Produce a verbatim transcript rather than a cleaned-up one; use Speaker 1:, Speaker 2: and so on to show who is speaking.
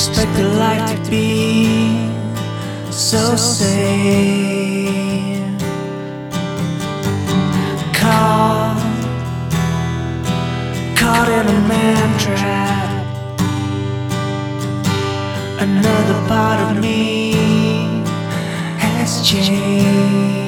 Speaker 1: expected life to be so safe. Caught, caught in a man trap. Another part of me has changed.